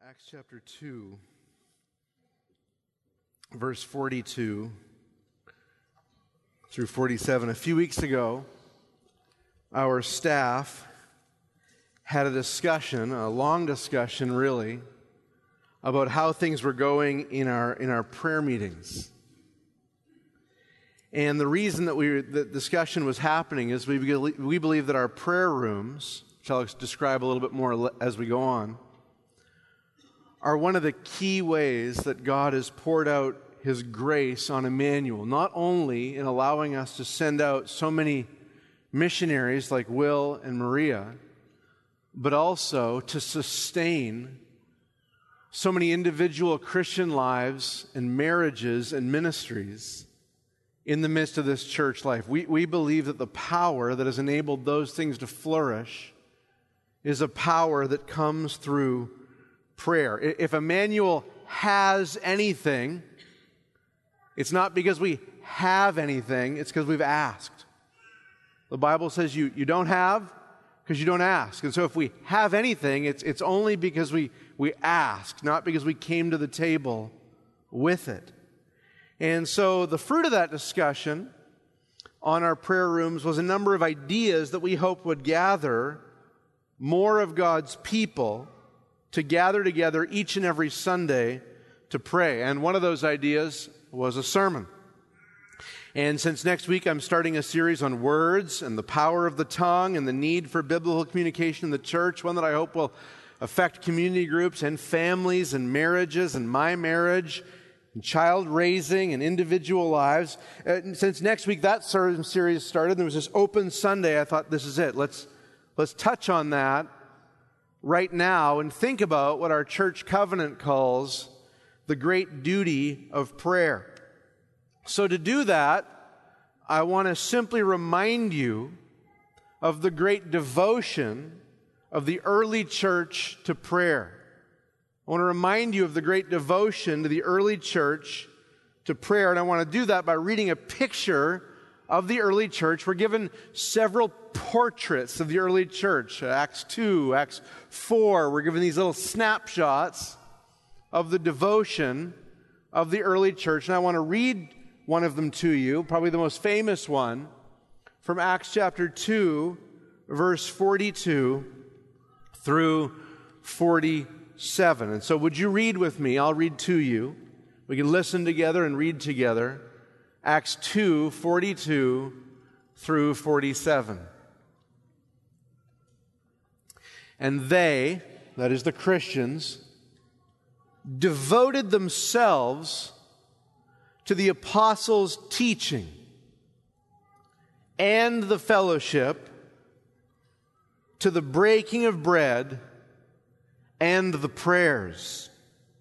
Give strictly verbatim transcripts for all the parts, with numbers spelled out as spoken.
Acts chapter two, verse forty-two through forty-seven. A few weeks ago, our staff had a discussion, a long discussion really, about how things were going in our in our prayer meetings. And the reason that we the discussion was happening is we we believe that our prayer rooms, which I'll describe a little bit more as we go on, are one of the key ways that God has poured out His grace on Emmanuel, not only in allowing us to send out so many missionaries like Will and Maria, but also to sustain so many individual Christian lives and marriages and ministries in the midst of this church life. We, we believe that the power that has enabled those things to flourish is a power that comes through prayer. If Emmanuel has anything, it's not because we have anything, it's because we've asked. The Bible says you, you don't have because you don't ask. And so if we have anything, it's, it's only because we, we ask, not because we came to the table with it. And so the fruit of that discussion on our prayer rooms was a number of ideas that we hope would gather more of God's people to gather together each and every Sunday to pray. And one of those ideas was a sermon. And since next week I'm starting a series on words and the power of the tongue and the need for biblical communication in the church, one that I hope will affect community groups and families and marriages and my marriage and child raising and individual lives. And since next week that sermon series started, there was this open Sunday. I thought, this is it. Let's, let's touch on that right now and think about what our church covenant calls the great duty of prayer. So to do that, I want to simply remind you of the great devotion of the early church to prayer. I want to remind you of the great devotion to the early church to prayer, and I want to do that by reading a picture of the early church. We're given several portraits of the early church. Acts two, Acts four, we're given these little snapshots of the devotion of the early church. And I want to read one of them to you, probably the most famous one, from Acts chapter two, verse forty-two through forty-seven. And so would you read with me? I'll read to you. We can listen together and read together. Acts two, forty-two through forty-seven. And they, that is the Christians, devoted themselves to the apostles' teaching and the fellowship, to the breaking of bread and the prayers.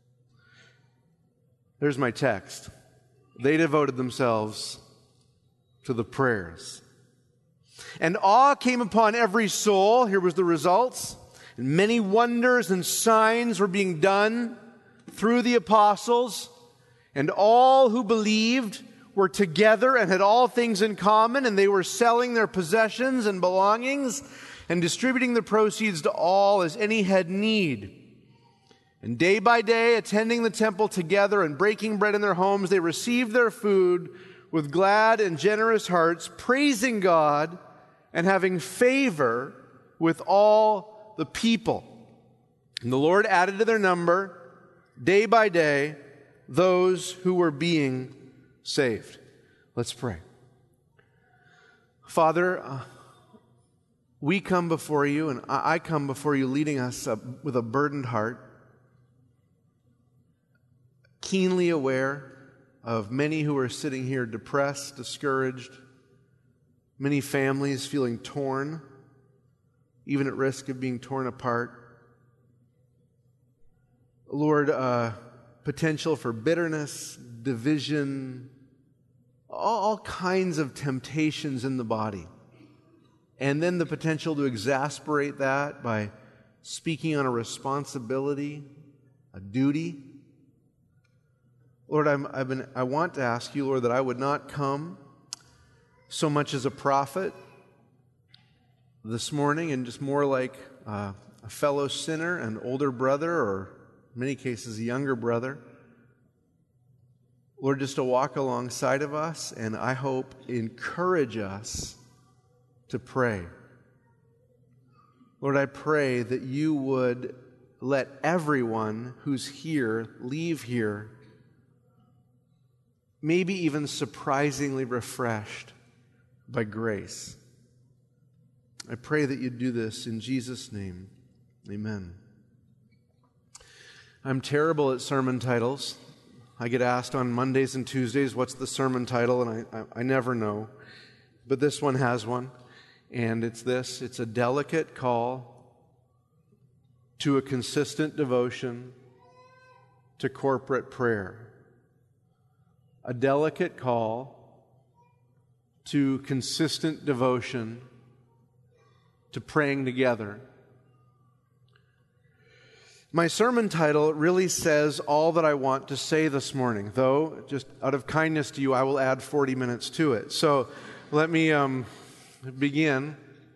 There's my text. They devoted themselves to the prayers. And awe came upon every soul. Here was the results. And many wonders and signs were being done through the apostles. And all who believed were together and had all things in common. And they were selling their possessions and belongings and distributing the proceeds to all as any had need. And day by day, attending the temple together and breaking bread in their homes, they received their food with glad and generous hearts, praising God and having favor with all the people. And the Lord added to their number, day by day, those who were being saved. Let's pray. Father, uh, we come before you, and I come before you leading us uh, with a burdened heart, keenly aware of many who are sitting here depressed, discouraged, many families feeling torn, even at risk of being torn apart. Lord, uh, potential for bitterness, division, all, all kinds of temptations in the body. And then the potential to exasperate that by speaking on a responsibility, a duty. Lord, I'm, I've been, I want to ask you, Lord, that I would not come so much as a prophet this morning and just more like uh, a fellow sinner, an older brother, or in many cases a younger brother. Lord, just to walk alongside of us and I hope encourage us to pray. Lord, I pray that you would let everyone who's here leave here maybe even surprisingly refreshed by grace. I pray that you do this in Jesus' name. Amen. I'm terrible at sermon titles. I get asked on Mondays and Tuesdays, what's the sermon title? And I, I, I never know. But this one has one. And it's this. It's a delicate call to a consistent devotion to corporate prayer. A delicate call to consistent devotion to praying together. My sermon title really says all that I want to say this morning, though just out of kindness to you, I will add forty minutes to it. So let me um, begin.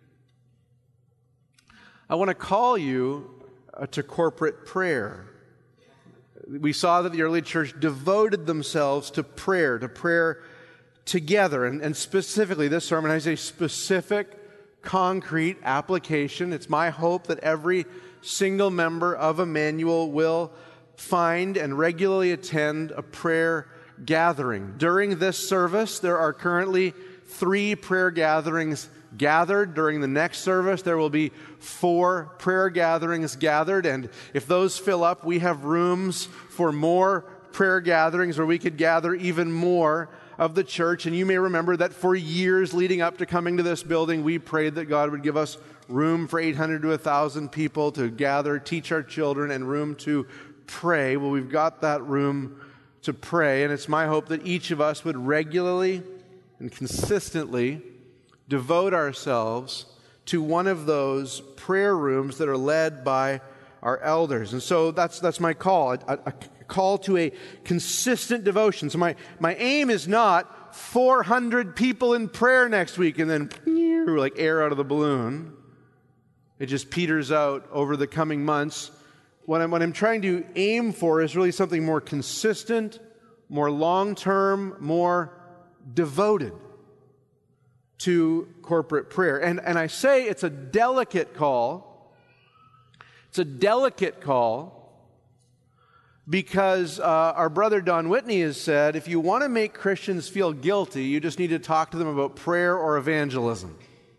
I want to call you uh, to corporate prayer. We saw that the early church devoted themselves to prayer, to prayer together. And, and specifically, this sermon has a specific, concrete application. It's my hope that every single member of Emmanuel will find and regularly attend a prayer gathering. During this service, there are currently three prayer gatherings gathered. During the next service, there will be four prayer gatherings gathered. And if those fill up, we have rooms for more prayer gatherings where we could gather even more of the church. And you may remember that for years leading up to coming to this building, we prayed that God would give us room for eight hundred to one thousand people to gather, teach our children, and room to pray. Well, we've got that room to pray, and it's my hope that each of us would regularly and consistently devote ourselves to one of those prayer rooms that are led by our elders. And so that's that's my call, a, a call to a consistent devotion. So my, my aim is not four hundred people in prayer next week and then like air out of the balloon. It just peters out over the coming months. What I'm, what I'm trying to aim for is really something more consistent, more long-term, more devoted to corporate prayer. And, and I say it's a delicate call. It's a delicate call because uh, our brother Don Whitney has said, if you want to make Christians feel guilty, you just need to talk to them about prayer or evangelism.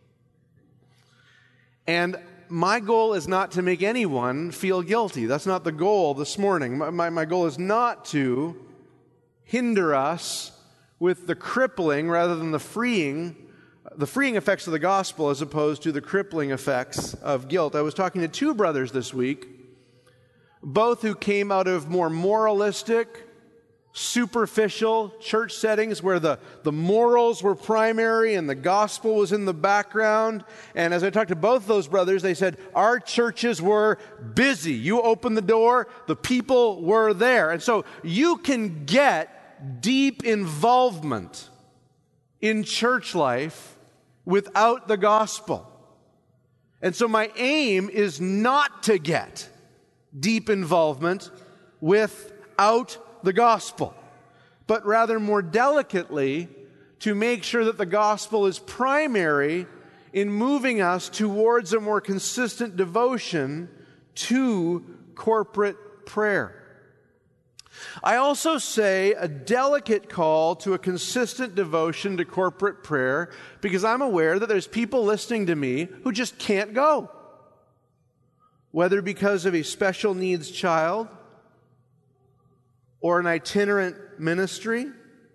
And my goal is not to make anyone feel guilty. That's not the goal this morning. My, my, my goal is not to hinder us with the crippling rather than the freeing, the freeing effects of the gospel as opposed to the crippling effects of guilt. I was talking to two brothers this week, both who came out of more moralistic, superficial church settings where the, the morals were primary and the gospel was in the background. And as I talked to both those brothers, they said, our churches were busy. You opened the door, the people were there. And so you can get deep involvement in church life without the gospel. And so my aim is not to get deep involvement without the gospel, but rather more delicately to make sure that the gospel is primary in moving us towards a more consistent devotion to corporate prayer. I also say a delicate call to a consistent devotion to corporate prayer because I'm aware that there's people listening to me who just can't go, whether because of a special needs child or an itinerant ministry,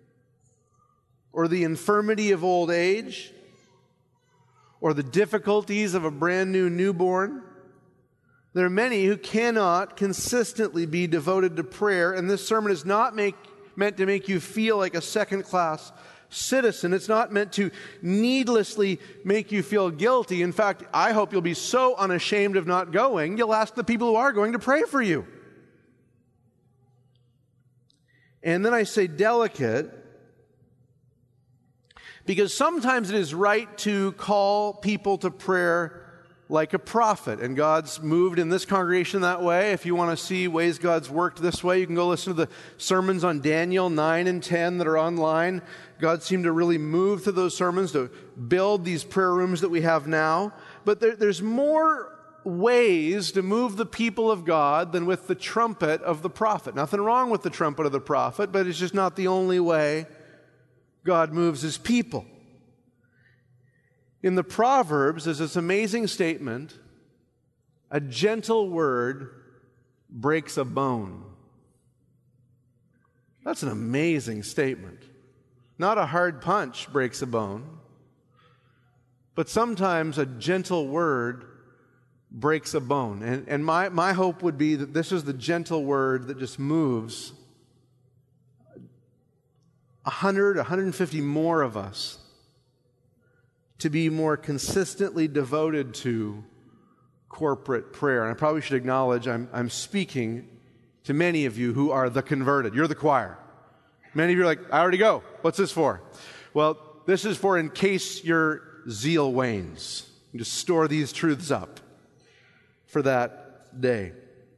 or the infirmity of old age, or the difficulties of a brand new newborn. There are many who cannot consistently be devoted to prayer, and this sermon is not make, meant to make you feel like a second-class citizen. It's not meant to needlessly make you feel guilty. In fact, I hope you'll be so unashamed of not going, you'll ask the people who are going to pray for you. And then I say delicate because sometimes it is right to call people to prayer like a prophet. And God's moved in this congregation that way. If you want to see ways God's worked this way, you can go listen to the sermons on Daniel nine and ten that are online. God seemed to really move through those sermons to build these prayer rooms that we have now. But there, there's more ways to move the people of God than with the trumpet of the prophet. Nothing wrong with the trumpet of the prophet, but it's just not the only way God moves his people. In the Proverbs, there's this amazing statement, a gentle word breaks a bone. That's an amazing statement. Not a hard punch breaks a bone, but sometimes a gentle word breaks a bone. And, and my, my hope would be that this is the gentle word that just moves one hundred, one hundred fifty more of us to be more consistently devoted to corporate prayer. And I probably should acknowledge I'm, I'm speaking to many of you who are the converted. You're the choir. Many of you are like, I already go. What's this for? Well, this is for in case your zeal wanes. You just store these truths up for that day.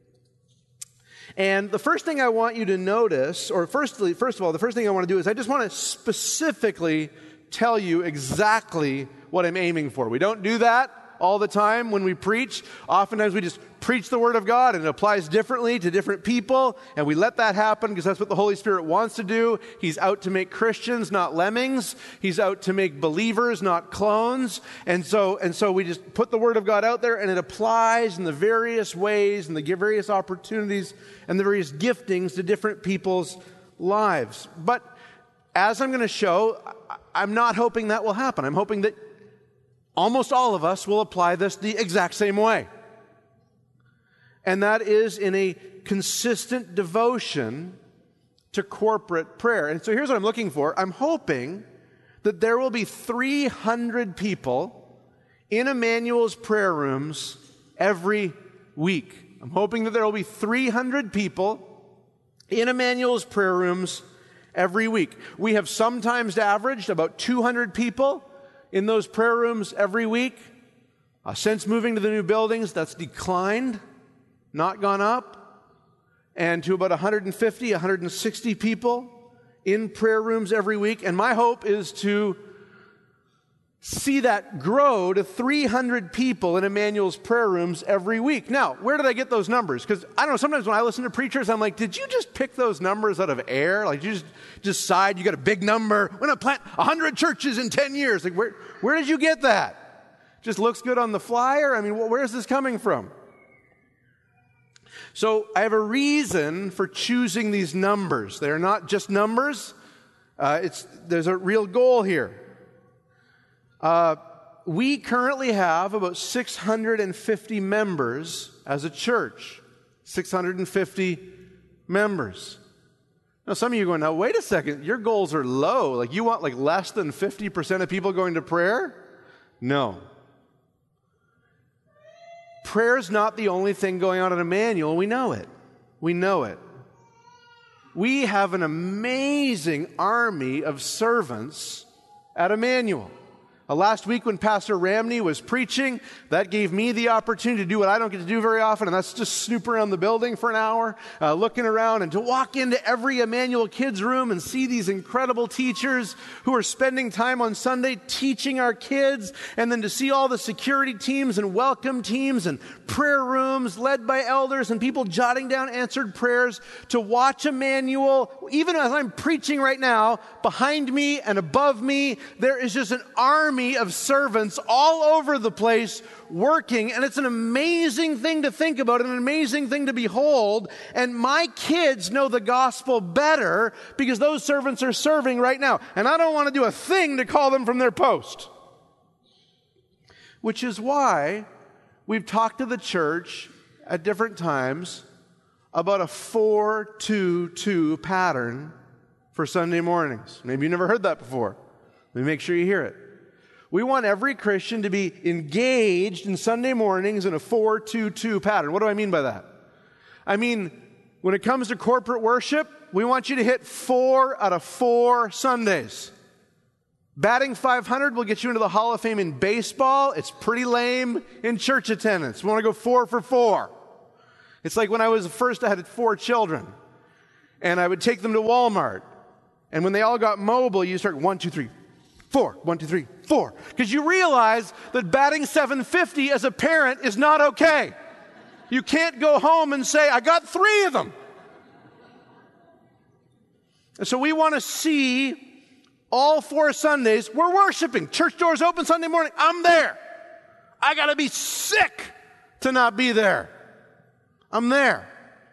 And the first thing I want you to notice, or firstly, first of all, the first thing I want to do is I just want to specifically tell you exactly what I'm aiming for. We don't do that all the time when we preach. Oftentimes we just preach the Word of God and it applies differently to different people, and we let that happen because that's what the Holy Spirit wants to do. He's out to make Christians, not lemmings. He's out to make believers, not clones. And so, and so we just put the Word of God out there, and it applies in the various ways and the various opportunities and the various giftings to different people's lives. But as I'm going to show, I'm not hoping that will happen. I'm hoping that almost all of us will apply this the exact same way. And that is in a consistent devotion to corporate prayer. And so here's what I'm looking for. I'm hoping that there will be three hundred people in Emmanuel's prayer rooms every week. I'm hoping that there will be three hundred people in Emmanuel's prayer rooms every week. We have sometimes averaged about two hundred people in those prayer rooms every week. Uh, since moving to the new buildings, that's declined, not gone up, and to about one hundred fifty, one hundred sixty people in prayer rooms every week. And my hope is to see that grow to three hundred people in Emmanuel's prayer rooms every week. Now, where did I get those numbers? Because I don't know, sometimes when I listen to preachers, I'm like, did you just pick those numbers out of air? Like, you just decide you got a big number, we're going to plant one hundred churches in ten years. Like, where, where did you get that? Just looks good on the flyer? I mean, where is this coming from? So I have a reason for choosing these numbers. They're not just numbers. Uh, it's there's a real goal here. Uh, we currently have about six hundred fifty members as a church. six hundred fifty members. Now, some of you are going, now, wait a second, your goals are low. Like, you want like less than fifty percent of people going to prayer? No. Prayer's not the only thing going on at Emmanuel. We know it. We know it. We have an amazing army of servants at Emmanuel. Uh, last week when Pastor Ramney was preaching, that gave me the opportunity to do what I don't get to do very often, and that's just snoop around the building for an hour, uh, looking around, and to walk into every Emmanuel kids room and see these incredible teachers who are spending time on Sunday teaching our kids, and then to see all the security teams and welcome teams and prayer rooms led by elders and people jotting down answered prayers, to watch Emmanuel. Even as I'm preaching right now, behind me and above me, there is just an army of servants all over the place working, and it's an amazing thing to think about, an amazing thing to behold. And my kids know the gospel better because those servants are serving right now, and I don't want to do a thing to call them from their post. Which is why we've talked to the church at different times about a four two two pattern for Sunday mornings. Maybe you never heard that before. Let me make sure you hear it. We want every Christian to be engaged in Sunday mornings in a four two two pattern. What do I mean by that? I mean, when it comes to corporate worship, we want you to hit four out of four Sundays. Batting five hundred will get you into the Hall of Fame in baseball. It's pretty lame in church attendance. We want to go four for four. It's like when I was first, I had four children, and I would take them to Walmart. And when they all got mobile, you start one, two, three, four, one, two, three, four. Because you realize that batting seven fifty as a parent is not okay. You can't go home and say, I got three of them. And so we want to see all four Sundays, we're worshiping. Church doors open Sunday morning. I'm there. I got to be sick to not be there. I'm there.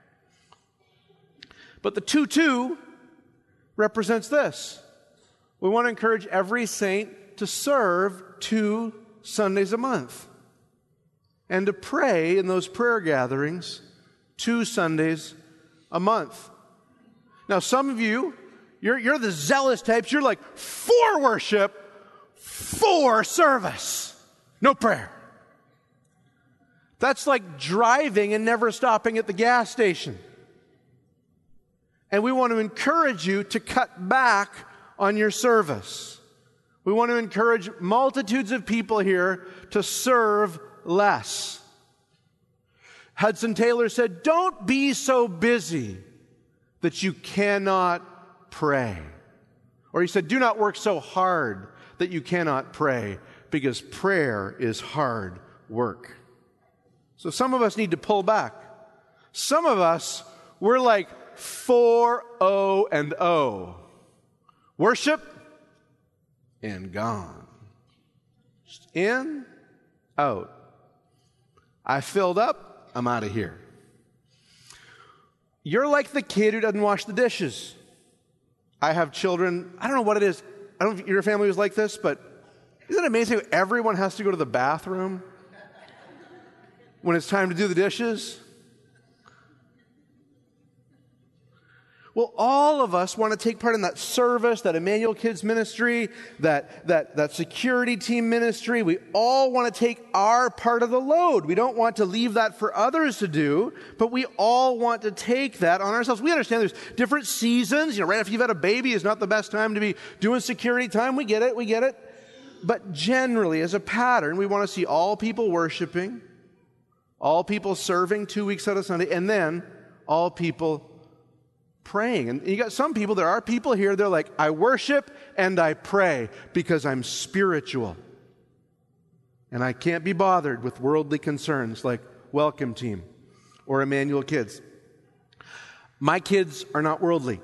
But the two two represents this. We want to encourage every saint to serve two Sundays a month and to pray in those prayer gatherings two Sundays a month. Now, some of you, You're, you're the zealous types. You're like, for worship, for service, no prayer. That's like driving and never stopping at the gas station. And we want to encourage you to cut back on your service. We want to encourage multitudes of people here to serve less. Hudson Taylor said, don't be so busy that you cannot pray. Or he said, do not work so hard that you cannot pray, because prayer is hard work. So some of us need to pull back. Some of us, we're like four O and O. Worship and gone. Just in, out. I filled up, I'm out of here. You're like the kid who doesn't wash the dishes. I have children. I don't know what it is. I don't know if your family was like this, but isn't it amazing how everyone has to go to the bathroom when it's time to do the dishes? Well, all of us want to take part in that service, that Emmanuel Kids ministry, that, that, that security team ministry. We all want to take our part of the load. We don't want to leave that for others to do, but we all want to take that on ourselves. We understand there's different seasons. You know, right after you've had a baby is not the best time to be doing security time. We get it, we get it. But generally, as a pattern, we want to see all people worshiping, all people serving two weeks out of Sunday, and then all people praying. And you got some people, there are people here, they're like, I worship and I pray because I'm spiritual. And I can't be bothered with worldly concerns like Welcome Team or Emmanuel Kids. My kids are not worldly.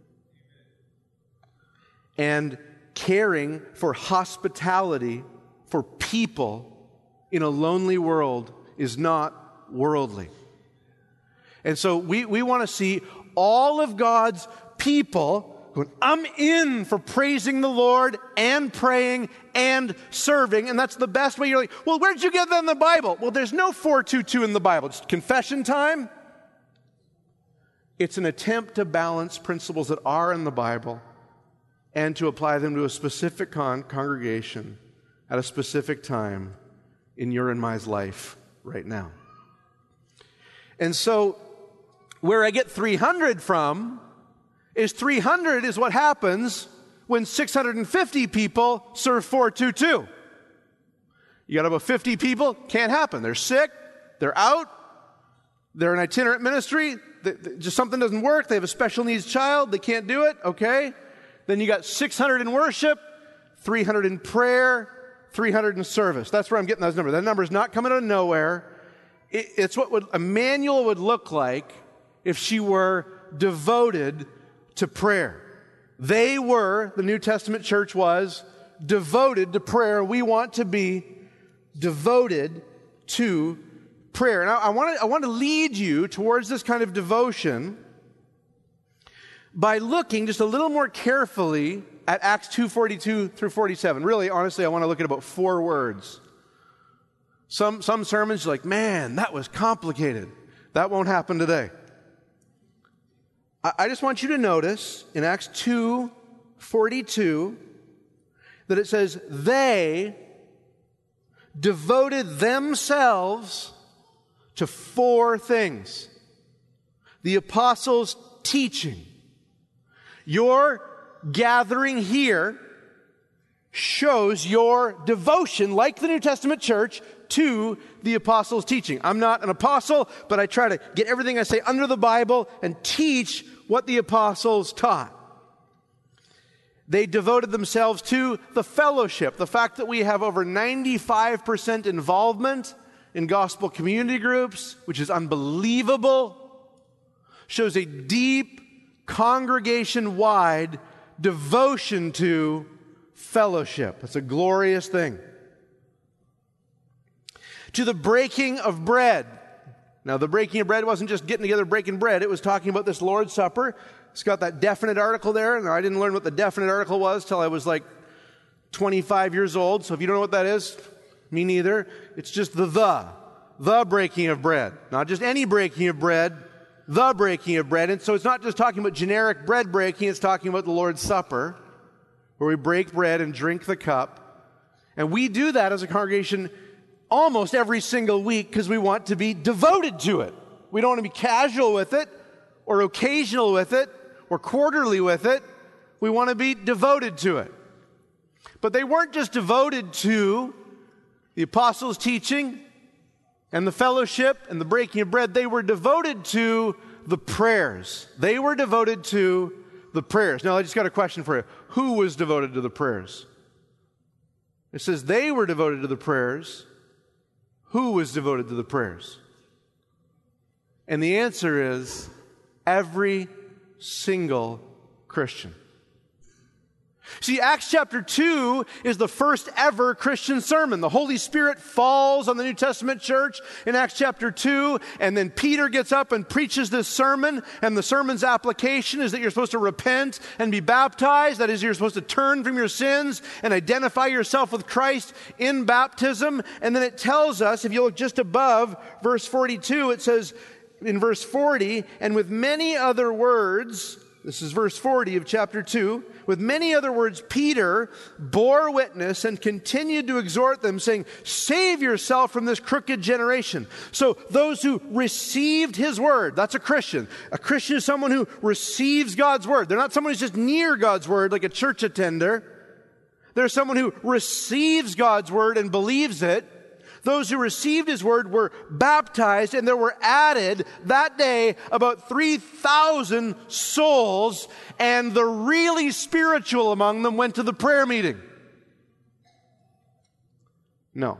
And caring for hospitality for people in a lonely world is not worldly. And so we, we want to see all of God's people going, I'm in for praising the Lord and praying and serving. And that's the best way. You're like, well, where did you get that in the Bible? Well, there's no four two two in the Bible. It's confession time. It's an attempt to balance principles that are in the Bible and to apply them to a specific con- congregation at a specific time in your and my life right now. And so where I get three hundred from is three hundred is what happens when six hundred fifty people serve four two two. You got about fifty people, can't happen. They're sick, they're out, they're an itinerant ministry, they, they, just something doesn't work, they have a special needs child, they can't do it, okay? Then you got six hundred in worship, three hundred in prayer, three hundred in service. That's where I'm getting those numbers. That number is not coming out of nowhere. It, it's what would, Emmanuel would look like if she were devoted to prayer. They were, the New Testament church was, devoted to prayer. We want to be devoted to prayer. And I, I want to I want to lead you towards this kind of devotion by looking just a little more carefully at Acts two forty-two through forty-seven. Really, honestly, I want to look at about four words. Some, some sermons, you're like, man, that was complicated. That won't happen today. I just want you to notice in Acts two forty-two that it says, they devoted themselves to four things. The apostles' teaching. Your gathering here shows your devotion, like the New Testament church, to the apostles' teaching. I'm not an apostle, but I try to get everything I say under the Bible and teach what the apostles taught. They devoted themselves to the fellowship, the fact that we have over ninety-five percent involvement in gospel community groups, which is unbelievable, shows a deep, congregation-wide devotion to fellowship. It's a glorious thing. To the breaking of bread. Now, the breaking of bread wasn't just getting together breaking bread. It was talking about this Lord's Supper. It's got that definite article there. And I didn't learn what the definite article was till I was like twenty-five years old. So if you don't know what that is, me neither. It's just the the. The breaking of bread. Not just any breaking of bread. The breaking of bread. And so it's not just talking about generic bread breaking. It's talking about the Lord's Supper, where we break bread and drink the cup. And we do that as a congregation almost every single week because we want to be devoted to it. We don't want to be casual with it or occasional with it or quarterly with it. We want to be devoted to it. But they weren't just devoted to the apostles' teaching and the fellowship and the breaking of bread. They were devoted to the prayers. They were devoted to the prayers. Now, I just got a question for you. Who was devoted to the prayers? It says they were devoted to the prayers. Who was devoted to the prayers? And the answer is every single Christian. See, Acts chapter two is the first ever Christian sermon. The Holy Spirit falls on the New Testament church in Acts chapter two, and then Peter gets up and preaches this sermon, and the sermon's application is that you're supposed to repent and be baptized. That is, you're supposed to turn from your sins and identify yourself with Christ in baptism. And then it tells us, if you look just above verse forty-two, it says in verse forty, and with many other words, this is verse forty of chapter two. With many other words, Peter bore witness and continued to exhort them, saying, save yourself from this crooked generation. So those who received his word, that's a Christian. A Christian is someone who receives God's word. They're not someone who's just near God's word like a church attender. They're someone who receives God's word and believes it. Those who received his word were baptized, and there were added that day about three thousand souls, and the really spiritual among them went to the prayer meeting. No.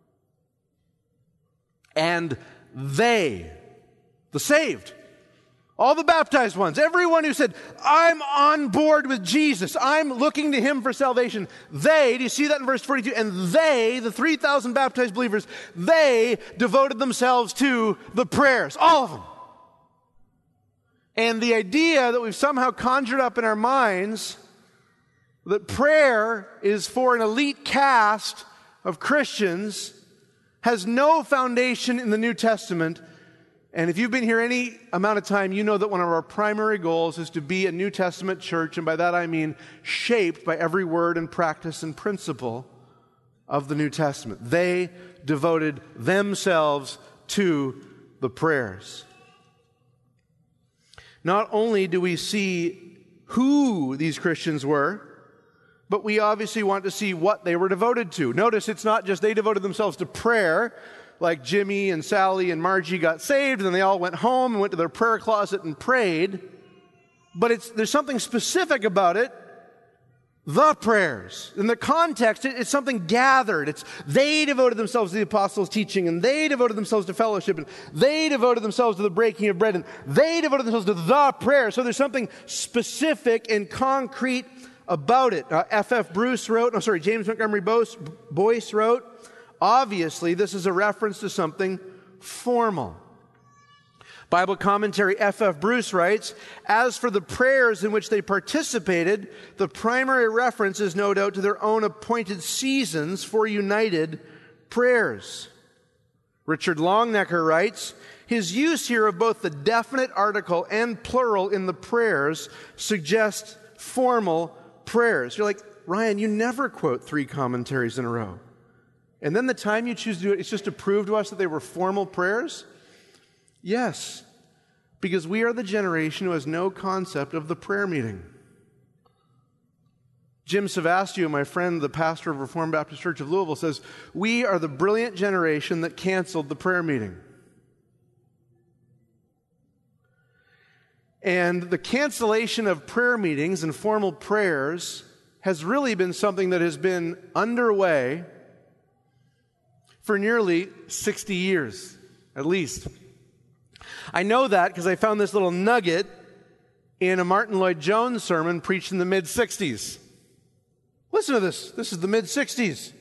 And they, the saved, all the baptized ones, everyone who said, I'm on board with Jesus, I'm looking to him for salvation, they, do you see that in verse forty-two? And they, the three thousand baptized believers, they devoted themselves to the prayers, all of them. And the idea that we've somehow conjured up in our minds that prayer is for an elite caste of Christians has no foundation in the New Testament. And if you've been here any amount of time, you know that one of our primary goals is to be a New Testament church, and by that I mean shaped by every word and practice and principle of the New Testament. They devoted themselves to the prayers. Not only do we see who these Christians were, but we obviously want to see what they were devoted to. Notice it's not just they devoted themselves to prayer, like Jimmy and Sally and Margie got saved, and then they all went home and went to their prayer closet and prayed. But it's, there's something specific about it. The prayers. In the context, it, it's something gathered. It's they devoted themselves to the apostles' teaching, and they devoted themselves to fellowship, and they devoted themselves to the breaking of bread, and they devoted themselves to the prayer. So there's something specific and concrete about it. Uh, F F Bruce wrote, no, sorry, James Montgomery Boyce, Boyce wrote, obviously, this is a reference to something formal. Bible commentary F F Bruce writes, as for the prayers in which they participated, the primary reference is no doubt to their own appointed seasons for united prayers. Richard Longnecker writes, his use here of both the definite article and plural in the prayers suggests formal prayers. You're like, Ryan, you never quote three commentaries in a row. And then the time you choose to do it, it's just to prove to us that they were formal prayers? Yes, because we are the generation who has no concept of the prayer meeting. Jim Savastio, my friend, the pastor of Reformed Baptist Church of Louisville, says, we are the brilliant generation that canceled the prayer meeting. And the cancellation of prayer meetings and formal prayers has really been something that has been underway for nearly sixty years, at least. I know that because I found this little nugget in a Martin Lloyd-Jones sermon preached in the mid-sixties. Listen to this. This is the mid-sixties.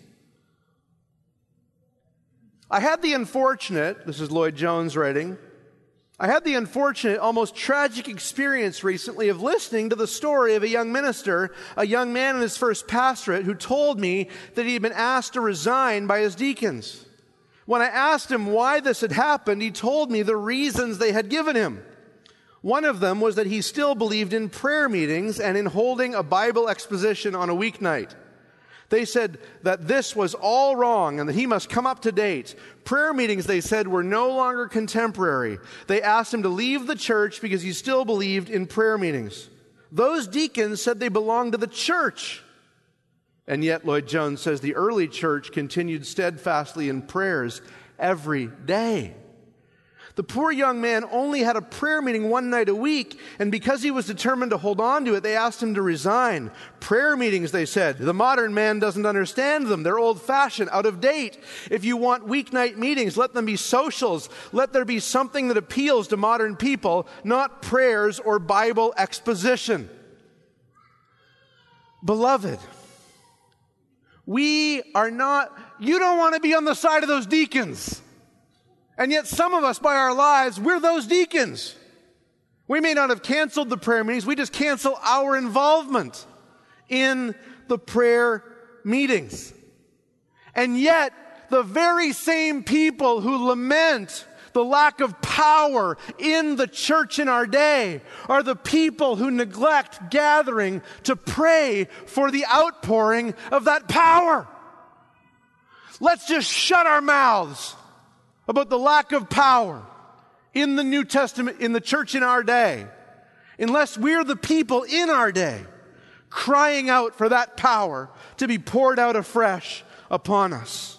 I had the unfortunate, this is Lloyd-Jones writing, I had the unfortunate, almost tragic experience recently of listening to the story of a young minister, a young man in his first pastorate, who told me that he had been asked to resign by his deacons. When I asked him why this had happened, he told me the reasons they had given him. One of them was that he still believed in prayer meetings and in holding a Bible exposition on a weeknight. They said that this was all wrong and that he must come up to date. Prayer meetings, they said, were no longer contemporary. They asked him to leave the church because he still believed in prayer meetings. Those deacons said they belonged to the church. And yet, Lloyd-Jones says the early church continued steadfastly in prayers every day. The poor young man only had a prayer meeting one night a week, and because he was determined to hold on to it, they asked him to resign. Prayer meetings, they said, the modern man doesn't understand them. They're old-fashioned, out of date. If you want weeknight meetings, let them be socials. Let there be something that appeals to modern people, not prayers or Bible exposition. Beloved, we are not, you don't want to be on the side of those deacons. And yet some of us, by our lives, we're those deacons. We may not have canceled the prayer meetings. We just cancel our involvement in the prayer meetings. And yet, the very same people who lament the lack of power in the church in our day are the people who neglect gathering to pray for the outpouring of that power. Let's just shut our mouths about the lack of power in the New Testament, in the church in our day, unless we're the people in our day crying out for that power to be poured out afresh upon us.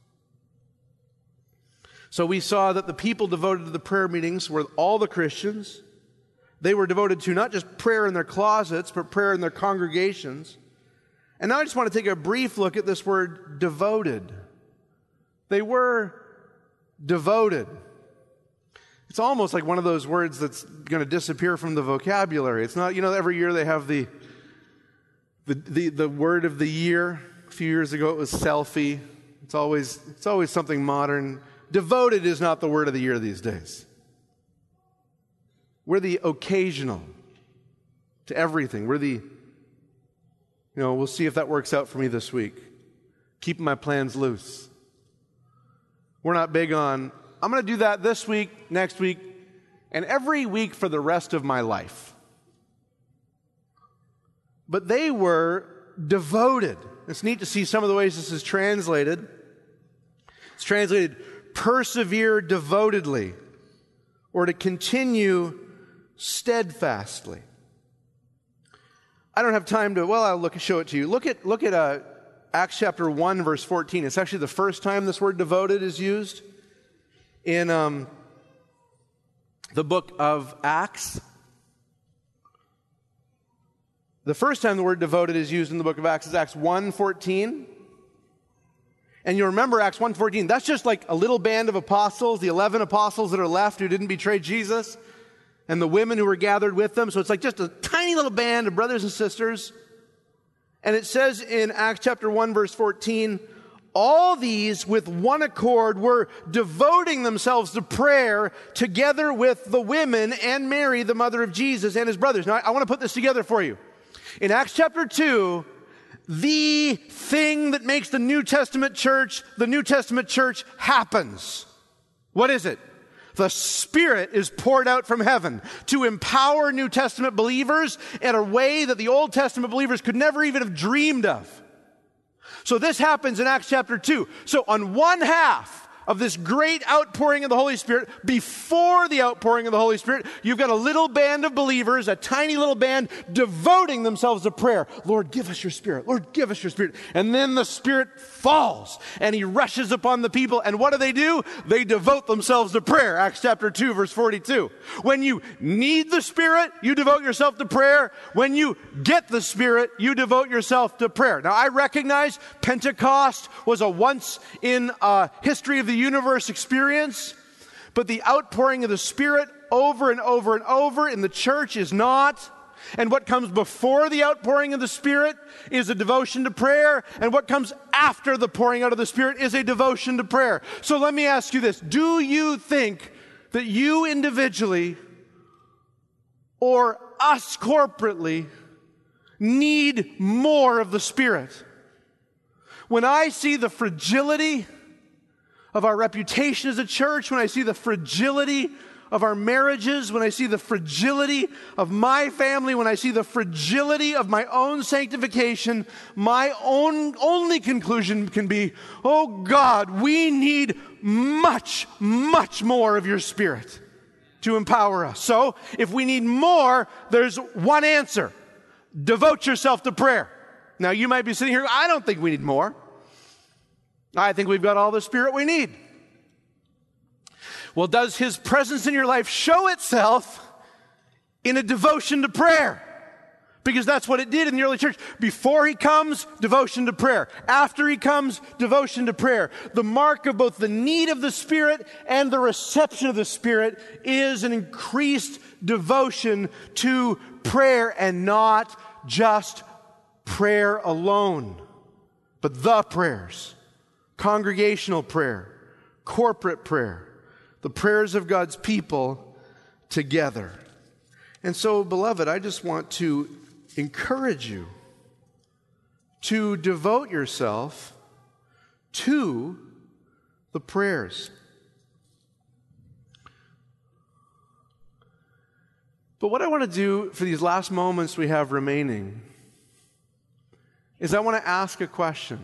So we saw that the people devoted to the prayer meetings were all the Christians. They were devoted to not just prayer in their closets, but prayer in their congregations. And now I just want to take a brief look at this word devoted. They were devoted. It's almost like one of those words that's going to disappear from the vocabulary. It's not, you know, every year they have the, the the the word of the year. A few years ago it was selfie. It's always it's always something modern. Devoted is not the word of the year these days. We're the occasional to everything. We're the, you know, we'll see if that works out for me this week. Keeping my plans loose. We're not big on, I'm going to do that this week, next week, and every week for the rest of my life. But they were devoted. It's neat to see some of the ways this is translated. It's translated, persevere devotedly, or to continue steadfastly. I don't have time to, well, I'll look, show it to you. Look at, look at, uh, Acts chapter one, verse fourteen. It's actually the first time this word devoted is used in um, the book of Acts. The first time the word devoted is used in the book of Acts is Acts one fourteen. And you remember Acts one fourteen, that's just like a little band of apostles, the eleven apostles that are left who didn't betray Jesus, and the women who were gathered with them. So it's like just a tiny little band of brothers and sisters. And it says in Acts chapter one, verse fourteen, all these with one accord were devoting themselves to prayer together with the women and Mary, the mother of Jesus, and his brothers. Now, I want to put this together for you. In Acts chapter two, the thing that makes the New Testament church, the New Testament church happens. What is it? The Spirit is poured out from heaven to empower New Testament believers in a way that the Old Testament believers could never even have dreamed of. So this happens in Acts chapter two. So on one half of this great outpouring of the Holy Spirit, before the outpouring of the Holy Spirit, you've got a little band of believers, a tiny little band, devoting themselves to prayer. Lord, give us your Spirit. Lord, give us your Spirit. And then the Spirit falls, and he rushes upon the people. And what do they do? They devote themselves to prayer. Acts chapter two, verse forty-two. When you need the Spirit, you devote yourself to prayer. When you get the Spirit, you devote yourself to prayer. Now, I recognize Pentecost was a once in uh, history of the universe experience, but the outpouring of the Spirit over and over and over in the church is not. And what comes before the outpouring of the Spirit is a devotion to prayer, and what comes after the pouring out of the Spirit is a devotion to prayer. So let me ask you this. Do you think that you individually or us corporately need more of the Spirit? When I see the fragility of our reputation as a church, when I see the fragility of our marriages, when I see the fragility of my family, when I see the fragility of my own sanctification, my own only conclusion can be, oh God, we need much, much more of your Spirit to empower us. So, if we need more, there's one answer. Devote yourself to prayer. Now, you might be sitting here, I don't think we need more. I think we've got all the Spirit we need. Well, does His presence in your life show itself in a devotion to prayer? Because that's what it did in the early church. Before He comes, devotion to prayer. After He comes, devotion to prayer. The mark of both the need of the Spirit and the reception of the Spirit is an increased devotion to prayer, and not just prayer alone, but the prayers. Congregational prayer, corporate prayer, the prayers of God's people together. And so, beloved, I just want to encourage you to devote yourself to the prayers. But what I want to do for these last moments we have remaining is I want to ask a question.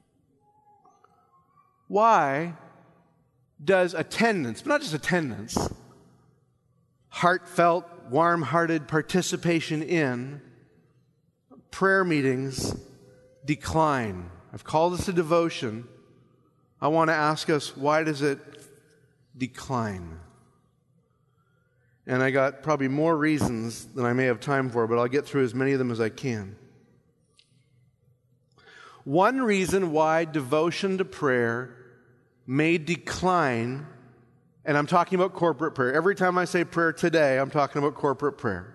Why does attendance, but not just attendance, heartfelt, warm-hearted participation in prayer meetings decline? I've called this a devotion. I want to ask us, why does it decline? And I got probably more reasons than I may have time for, but I'll get through as many of them as I can. One reason why devotion to prayer may decline, and I'm talking about corporate prayer. Every time I say prayer today, I'm talking about corporate prayer.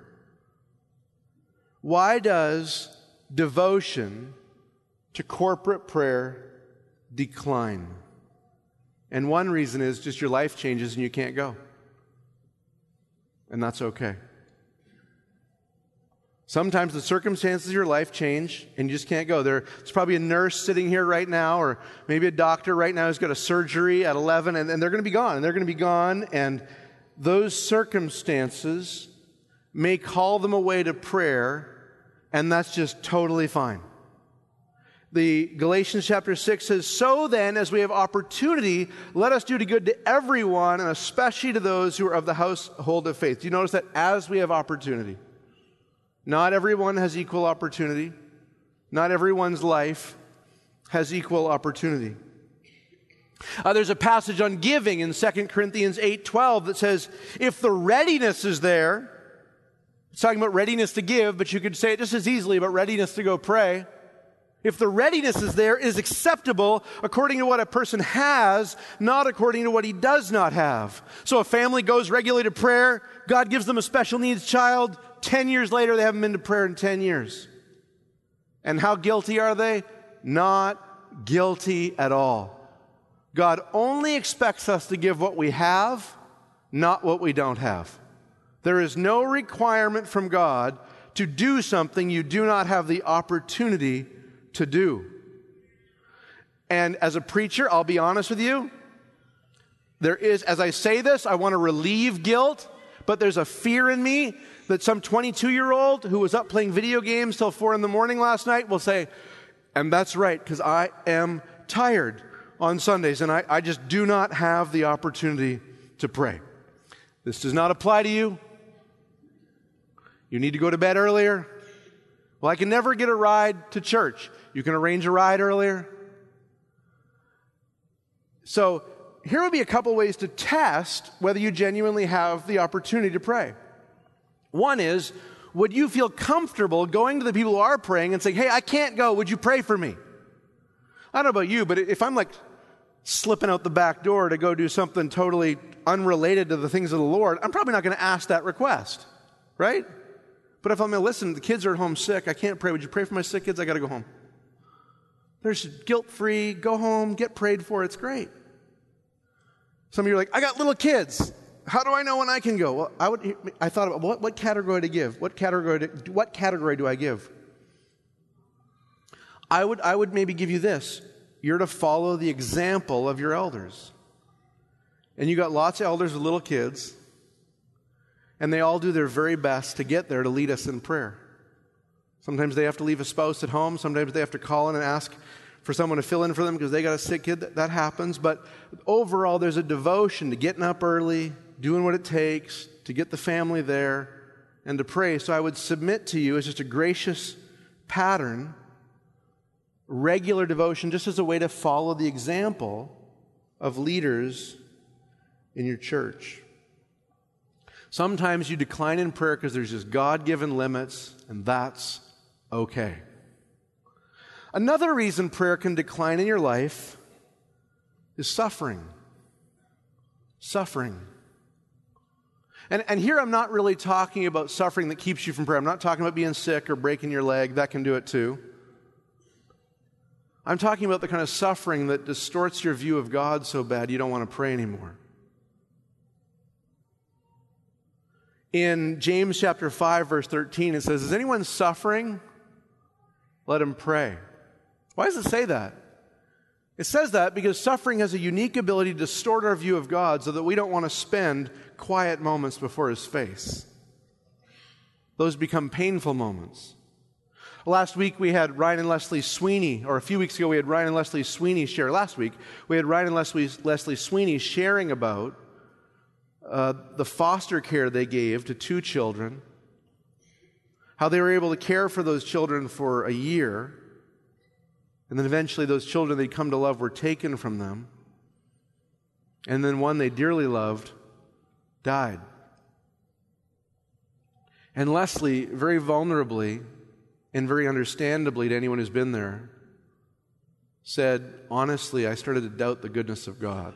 Why does devotion to corporate prayer decline? And one reason is just your life changes and you can't go. And that's okay. Sometimes the circumstances of your life change and you just can't go. There's probably a nurse sitting here right now, or maybe a doctor right now who's got a surgery at eleven, and, and they're going to be gone. And they're going to be gone, and those circumstances may call them away to prayer, and that's just totally fine. The Galatians chapter six says, "So then, as we have opportunity, let us do to good to everyone, and especially to those who are of the household of faith." Do you notice that? As we have opportunity. Not everyone has equal opportunity. Not everyone's life has equal opportunity. Uh, there's a passage on giving in Second Corinthians eight twelve that says, if the readiness is there, it's talking about readiness to give, but you could say it just as easily about readiness to go pray. If the readiness is there, it is acceptable according to what a person has, not according to what he does not have. So a family goes regularly to prayer, God gives them a special needs child, ten years later they haven't been to prayer in ten years. And how guilty are they? Not guilty at all. God only expects us to give what we have, not what we don't have. There is no requirement from God to do something you do not have the opportunity to do. And as a preacher, I'll be honest with you, there is, as I say this, I want to relieve guilt, but there's a fear in me that some twenty-two-year-old who was up playing video games till four in the morning last night will say, and that's right, because I am tired. on Sundays, and I, I just do not have the opportunity to pray. This does not apply to you. You need to go to bed earlier. Well, I can never get a ride to church. You can arrange a ride earlier. So here would be a couple ways to test whether you genuinely have the opportunity to pray. One is, would you feel comfortable going to the people who are praying and saying, hey, I can't go, would you pray for me? I don't know about you, but if I'm like slipping out the back door to go do something totally unrelated to the things of the Lord, I'm probably not going to ask that request, right? But if I'm going to listen, the kids are at home sick, I can't pray, would you pray for my sick kids? I got to go home. There's guilt-free, go home, get prayed for, it's great. Some of you are like, I got little kids. How do I know when I can go? Well, I would. I thought about what, what category to give. What category? To, what category do I give? I would. I would maybe give you this. You're to follow the example of your elders, and you got lots of elders with little kids, and they all do their very best to get there to lead us in prayer. Sometimes they have to leave a spouse at home. Sometimes they have to call in and ask for someone to fill in for them because they got a sick kid. That, that happens. But overall, there's a devotion to getting up early, doing what it takes to get the family there and to pray. So I would submit to you as just a gracious pattern, regular devotion, just as a way to follow the example of leaders in your church. Sometimes you decline in prayer because there's just God-given limits, and that's okay. Another reason prayer can decline in your life is suffering. Suffering. And, and here I'm not really talking about suffering that keeps you from prayer. I'm not talking about being sick or breaking your leg. That can do it too. I'm talking about the kind of suffering that distorts your view of God so bad you don't want to pray anymore. In James chapter five, verse thirteen, it says, is anyone suffering? Let him pray. Why does it say that? It says that because suffering has a unique ability to distort our view of God so that we don't want to spend quiet moments before His face. Those become painful moments. Last week we had Ryan and Leslie Sweeney, or a few weeks ago we had Ryan and Leslie Sweeney share. Last week we had Ryan and Leslie, Leslie Sweeney sharing about uh, the foster care they gave to two children, how they were able to care for those children for a year, and then eventually those children they'd come to love were taken from them. And then one they dearly loved died. And Leslie, very vulnerably and very understandably to anyone who's been there, said, honestly, I started to doubt the goodness of God.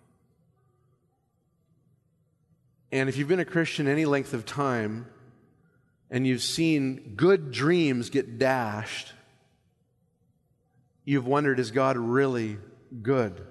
And if you've been a Christian any length of time and you've seen good dreams get dashed, you've wondered, is God really good?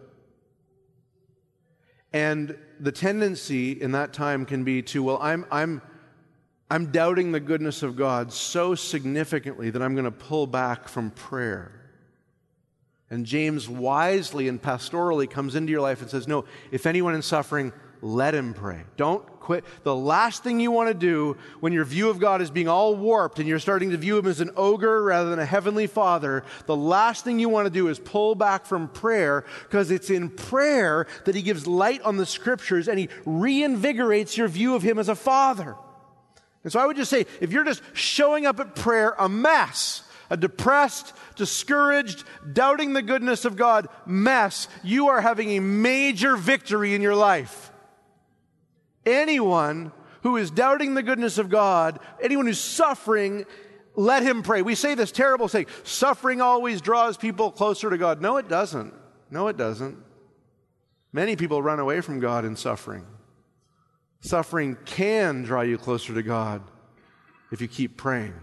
And the tendency in that time can be to, well, I'm I'm I'm doubting the goodness of God so significantly that I'm going to pull back from prayer. And James wisely and pastorally comes into your life and says, no, if anyone is suffering, let him pray. Don't quit. The last thing you want to do when your view of God is being all warped and you're starting to view Him as an ogre rather than a heavenly Father, the last thing you want to do is pull back from prayer, because it's in prayer that He gives light on the Scriptures and He reinvigorates your view of Him as a Father. And so I would just say, if you're just showing up at prayer a mess, a depressed, discouraged, doubting the goodness of God mess, you are having a major victory in your life. Anyone who is doubting the goodness of God, anyone who's suffering, let him pray. We say this terrible saying, suffering always draws people closer to God. No, it doesn't. No, it doesn't. Many people run away from God in suffering. Suffering can draw you closer to God if you keep praying.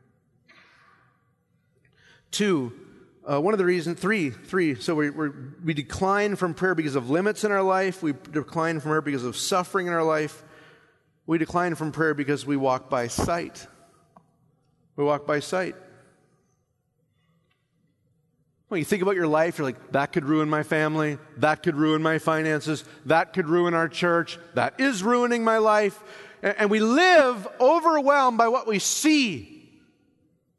Two, uh, one of the reasons, three, three, so we we're, we decline from prayer because of limits in our life. We decline from prayer because of suffering in our life. We decline from prayer because we walk by sight. We walk by sight. When you think about your life, you're like, that could ruin my family. That could ruin my finances. That could ruin our church. That is ruining my life. And, and we live overwhelmed by what we see.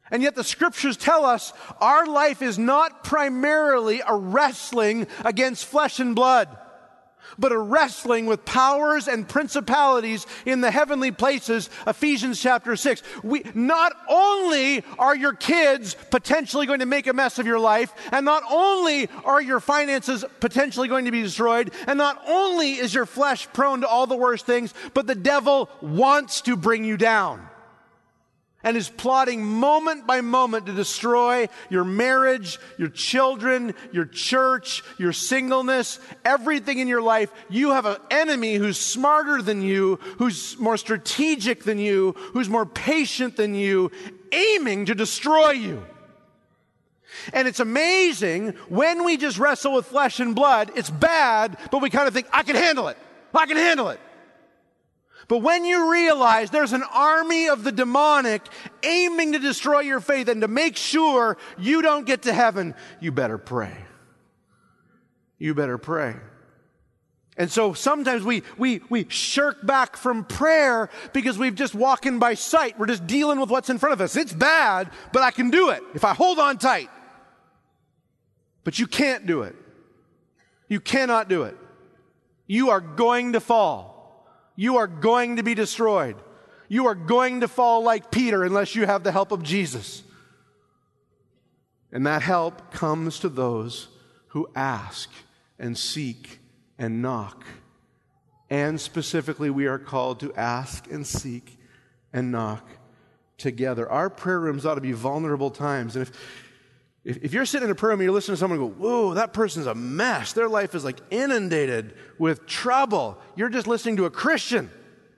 And yet the scriptures tell us our life is not primarily a wrestling against flesh and blood, but a wrestling with powers and principalities in the heavenly places. Ephesians chapter six. We, not only are your kids potentially going to make a mess of your life, and not only are your finances potentially going to be destroyed, and not only is your flesh prone to all the worst things, but the devil wants to bring you down and is plotting moment by moment to destroy your marriage, your children, your church, your singleness, everything in your life. You have an enemy who's smarter than you, who's more strategic than you, who's more patient than you, aiming to destroy you. And it's amazing when we just wrestle with flesh and blood, it's bad, but we kind of think, I can handle it. I can handle it. But when you realize there's an army of the demonic aiming to destroy your faith and to make sure you don't get to heaven, you better pray. You better pray. And so sometimes we, we, we shirk back from prayer because we've just walking by sight. We're just dealing with what's in front of us. It's bad, but I can do it if I hold on tight. But you can't do it. You cannot do it. You are going to fall. You are going to be destroyed. You are going to fall like Peter unless you have the help of Jesus. And that help comes to those who ask and seek and knock. And specifically, we are called to ask and seek and knock together. Our prayer rooms ought to be vulnerable times. And if If, if you're sitting in a prayer room and you're listening to someone go, whoa, that person's a mess. Their life is like inundated with trouble. You're just listening to a Christian.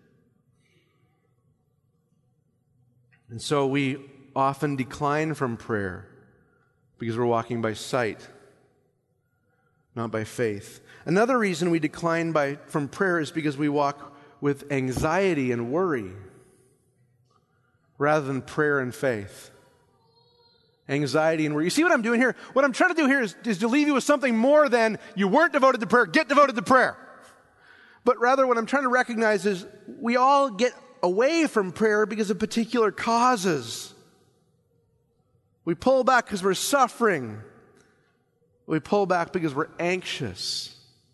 And so we often decline from prayer because we're walking by sight, not by faith. Another reason we decline by, from prayer is because we walk with anxiety and worry rather than prayer and faith. Anxiety and worry. You see what I'm doing here? What I'm trying to do here is, is to leave you with something more than you weren't devoted to prayer, get devoted to prayer. But rather what I'm trying to recognize is we all get away from prayer because of particular causes. We pull back because we're suffering. We pull back because we're anxious.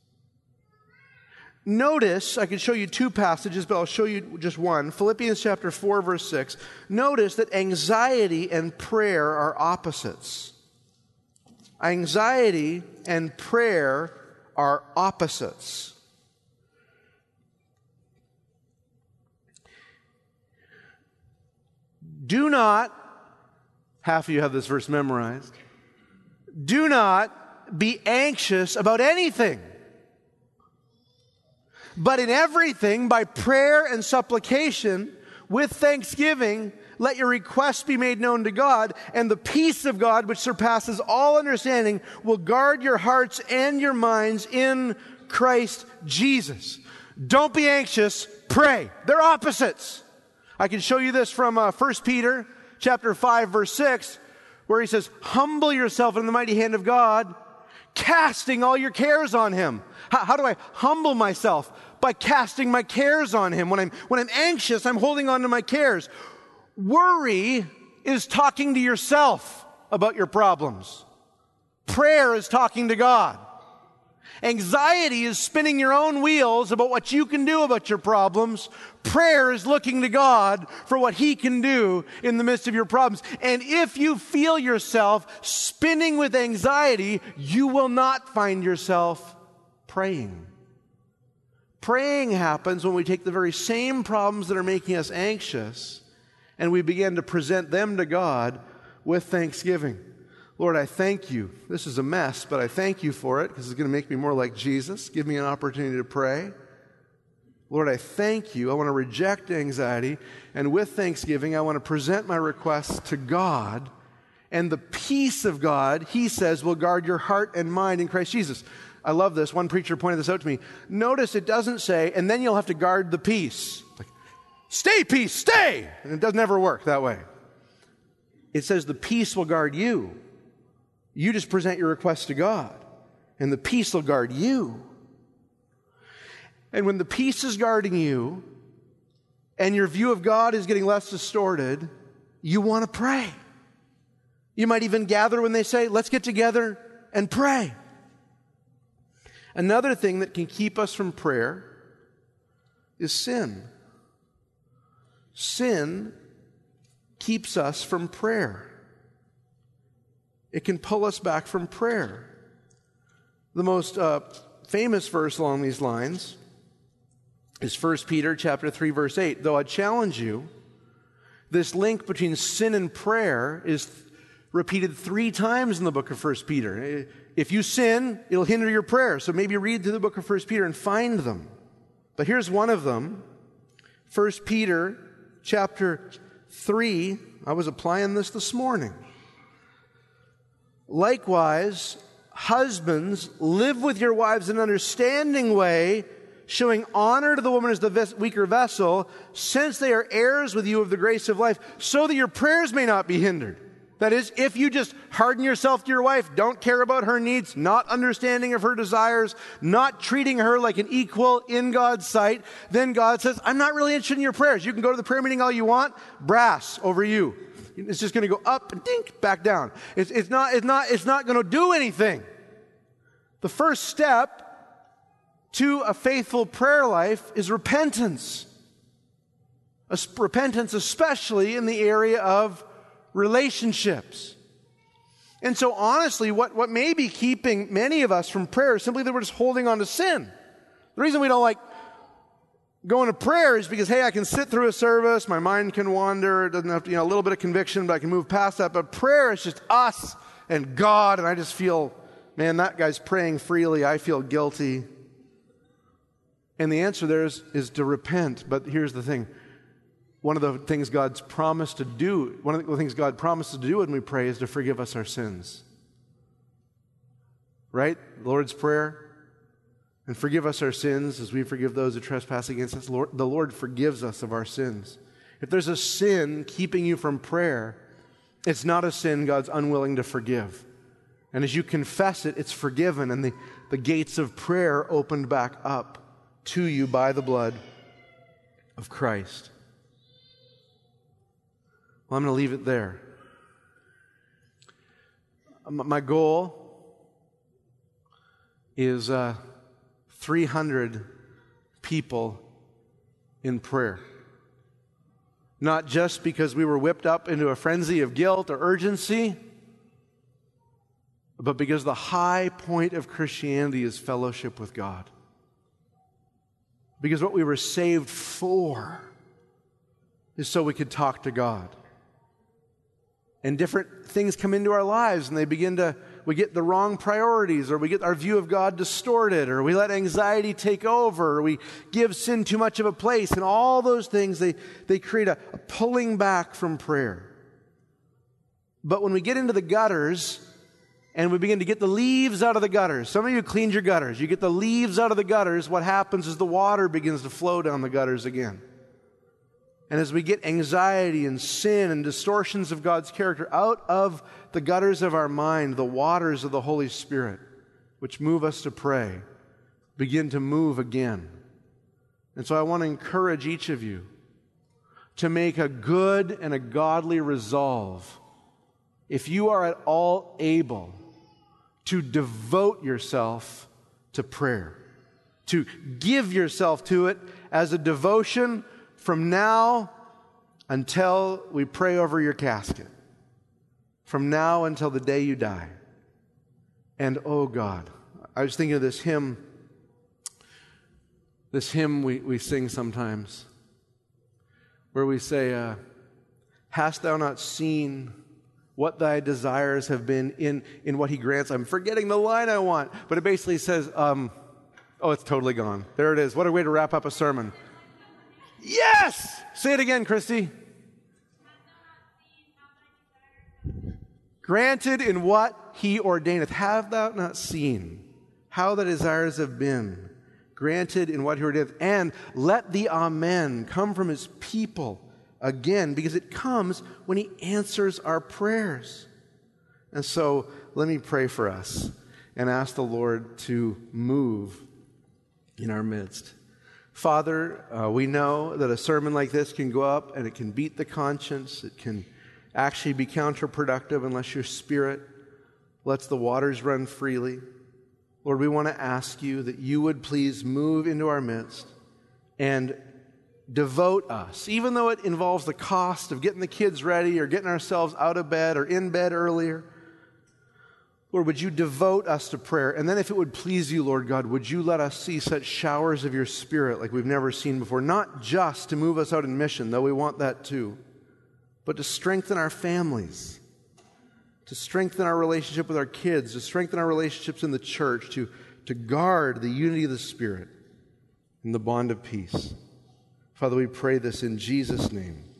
Notice, I could show you two passages, but I'll show you just one. Philippians chapter four, verse six. Notice that anxiety and prayer are opposites. Anxiety and prayer are opposites. Do not, half of you have this verse memorized, do not be anxious about anything. But in everything, by prayer and supplication, with thanksgiving, let your requests be made known to God, and the peace of God, which surpasses all understanding, will guard your hearts and your minds in Christ Jesus. Don't be anxious, pray. They're opposites. I can show you this from uh, First Peter chapter five, verse six, where he says, humble yourself in the mighty hand of God, casting all your cares on Him. How, how do I humble myself? By casting my cares on Him. When I'm, when I'm anxious, I'm holding on to my cares. Worry is talking to yourself about your problems. Prayer is talking to God. Anxiety is spinning your own wheels about what you can do about your problems. Prayer is looking to God for what He can do in the midst of your problems. And if you feel yourself spinning with anxiety, you will not find yourself praying. Praying happens when we take the very same problems that are making us anxious and we begin to present them to God with thanksgiving. Lord, I thank you. This is a mess, but I thank you for it because it's going to make me more like Jesus. Give me an opportunity to pray. Lord, I thank you. I want to reject anxiety, and with thanksgiving, I want to present my requests to God, and the peace of God, He says, will guard your heart and mind in Christ Jesus. I love this. One preacher pointed this out to me. Notice it doesn't say, and then you'll have to guard the peace. Like, stay peace, stay! And it doesn't ever work that way. It says the peace will guard you. You just present your request to God, and the peace will guard you. And when the peace is guarding you, and your view of God is getting less distorted, you want to pray. You might even gather when they say, let's get together and pray. Another thing that can keep us from prayer is sin. Sin keeps us from prayer. It can pull us back from prayer. The most uh, famous verse along these lines is First Peter chapter three, verse eight. Though I challenge you, this link between sin and prayer is repeated three times in the book of First Peter. If you sin, it'll hinder your prayer. So maybe read through the book of First Peter and find them. But here's one of them. First Peter chapter three. I was applying this this morning. Likewise, husbands, live with your wives in an understanding way, showing honor to the woman as the ves- weaker vessel, since they are heirs with you of the grace of life, so that your prayers may not be hindered. That is, if you just harden yourself to your wife, don't care about her needs, not understanding of her desires, not treating her like an equal in God's sight, then God says, I'm not really interested in your prayers. You can go to the prayer meeting all you want, brass over you. It's just going to go up and dink, back down. It's, it's not, it's not, it's not going to do anything. The first step to a faithful prayer life is repentance. A, repentance, especially in the area of relationships. And so honestly, what, what may be keeping many of us from prayer is simply that we're just holding on to sin. The reason we don't like going to prayer is because, hey, I can sit through a service, my mind can wander, it doesn't have to, you know, a little bit of conviction, but I can move past that. But prayer is just us and God, and I just feel, man, that guy's praying freely, I feel guilty. And the answer there is, is to repent. But here's the thing. One of the things God's promised to do, one of the things God promises to do when we pray is to forgive us our sins. Right? The Lord's Prayer. And forgive us our sins as we forgive those who trespass against us. Lord, the Lord forgives us of our sins. If there's a sin keeping you from prayer, it's not a sin God's unwilling to forgive. And as you confess it, it's forgiven, and the, the gates of prayer opened back up to you by the blood of Christ. Well, I'm going to leave it there. My goal is uh, three hundred people in prayer. Not just because we were whipped up into a frenzy of guilt or urgency, but because the high point of Christianity is fellowship with God. Because what we were saved for is so we could talk to God. And different things come into our lives, and they begin to, we get the wrong priorities, or we get our view of God distorted, or we let anxiety take over, or we give sin too much of a place, and all those things, they, they create a, a pulling back from prayer. But when we get into the gutters, and we begin to get the leaves out of the gutters, some of you cleaned your gutters, you get the leaves out of the gutters, what happens is the water begins to flow down the gutters again. And as we get anxiety and sin and distortions of God's character out of the gutters of our mind, the waters of the Holy Spirit, which move us to pray, begin to move again. And so I want to encourage each of you to make a good and a godly resolve, if you are at all able, to devote yourself to prayer, to give yourself to it as a devotion from now until we pray over your casket. From now until the day you die. And oh God, I was thinking of this hymn, this hymn we, we sing sometimes, where we say, uh, hast thou not seen what thy desires have been in, in what he grants? I'm forgetting the line I want, but it basically says, um, oh, it's totally gone. There it is. What a way to wrap up a sermon. Yes! Say it again, Christy. Granted in what he ordaineth. Have thou not seen how the desires have been? Granted in what he ordaineth. And let the amen come from his people again, because it comes when he answers our prayers. And so let me pray for us and ask the Lord to move in our midst. Father, uh, we know that a sermon like this can go up and it can beat the conscience. It can actually be counterproductive unless your Spirit lets the waters run freely. Lord, we want to ask you that you would please move into our midst and devote us, even though it involves the cost of getting the kids ready or getting ourselves out of bed or in bed earlier. Lord, would you devote us to prayer? And then if it would please you, Lord God, would you let us see such showers of your Spirit like we've never seen before, not just to move us out in mission, though we want that too, but to strengthen our families, to strengthen our relationship with our kids, to strengthen our relationships in the church, to, to guard the unity of the Spirit and the bond of peace. Father, we pray this in Jesus' name.